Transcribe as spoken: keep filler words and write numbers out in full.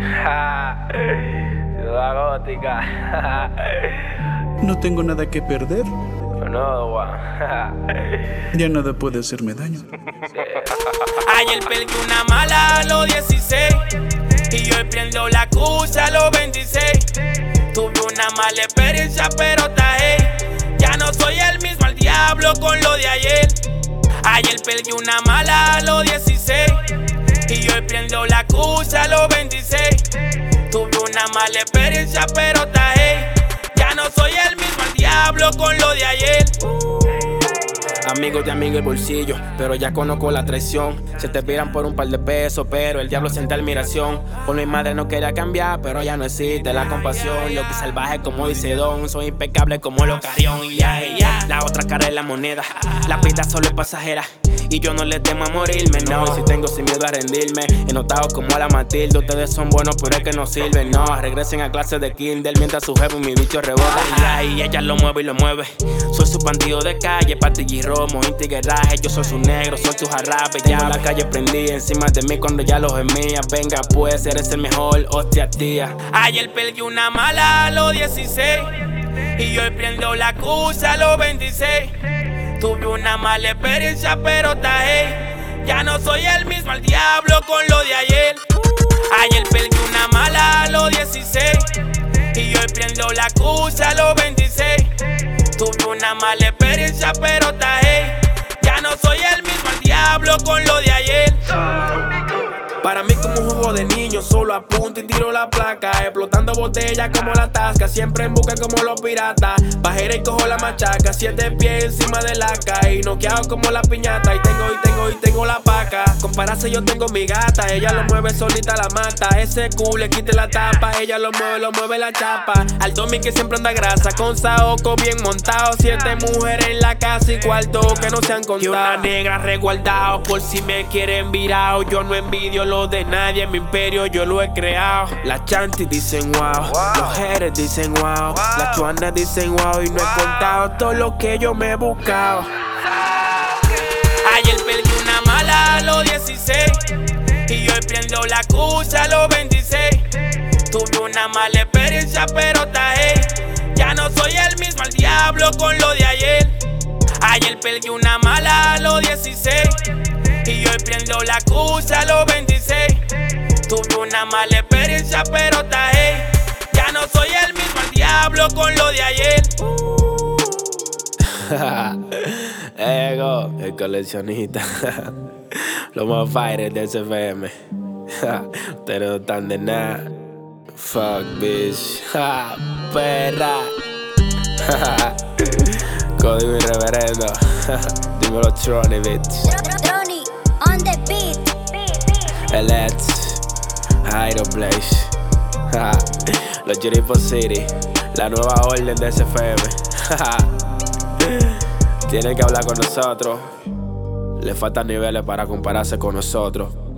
Ciudad gótica. No tengo nada que perder. No, guau. Ya nada puede hacerme daño. Sí. Ayer perdí una mala a los dieciséis y hoy prendo la excusa a los veintiséis. Tuve una mala experiencia pero tajé. Ya no soy el mismo, al diablo con lo de ayer. Ayer perdí una mala a los dieciséis y hoy prendo la excusa a los veintiséis. Tuve una mala experiencia pero tajé. Ya no soy el mismo, al diablo con lo de ayer. Amigos de amigo el bolsillo, pero ya conozco la traición. Se te viran por un par de pesos, pero el diablo siente admiración. Por mi madre no quería cambiar, pero ya no existe la compasión. Yo que salvaje como dice Don, soy impecable como el Ocarión. Y ya, y ya, la otra cara es la moneda. La vida solo es pasajera y yo no le temo a morirme, no. Y si tengo sin miedo a rendirme, he notado como a la Matilde. Ustedes son buenos pero es que no sirven, no. Regresen a clase de Kindle mientras su jefe mi bicho rebota. Y ya, y ella lo mueve y lo mueve. Soy su bandido de calle, patilla y romo, intigueraje. Yo soy su negro, soy su jarrabe. Ya la calle prendí encima de mí cuando ya lo gemía. Venga pues, eres el mejor, hostia tía. Ayer perdí una mala a los dieciséis y hoy prendo la excusa a los veintiséis. Tuve una mala experiencia pero tajé. Ya no soy el mismo, al diablo con lo de ayer. Ayer perdí una mala a los dieciséis y hoy prendo la excusa a los veintiséis. Tuve una mala experiencia pero tajé. Ya no soy el mismo, al diablo con lo de ayer. Para mí como un juego de niño, solo apunto y tiro la placa. Explotando botellas como la tasca, siempre en busca como los piratas. Bajera y cojo la machaca, siete pies encima de la caca. Y noqueado como la piñata, y tengo, y tengo, y tengo la paca. Compararse yo tengo mi gata, ella lo mueve solita la mata. Ese culo le quite la tapa, ella lo mueve, lo mueve la chapa. Al Domi que siempre anda grasa, con saoco bien montado. Siete mujeres en la casa y cuarto que no se han contado. Y una negra resguardado, por si me quieren virado. Yo no envidio lo de nadie, mi imperio yo lo he creado. Las chantis dicen wow, wow. Los jeres dicen wow, wow. Las chuanas dicen wow. Y no he contado todo lo que yo me he buscado. Ayer perdí una mala a los dieciséis y hoy prendo la excusa a los veintiséis. Tuve una mala experiencia pero tajé. Ya no soy el mismo, al diablo con lo de ayer. Ayer perdí una mala a los dieciséis y hoy prendo la excusa a los veintiséis. Tuve una mala experiencia pero tajé. Ya no soy el mismo, al diablo con lo de ayer. Ego, el coleccionista. Los más fighters de S F M. Ustedes no están de nada. Fuck bitch. Perra. Código irreverendo. Dímelo Tronny bitch. Tronny on the beat. El Let's Hydro Blaze. Los Jeripo City. La nueva orden de S F M. Tienen que hablar con nosotros. Le faltan niveles para compararse con nosotros.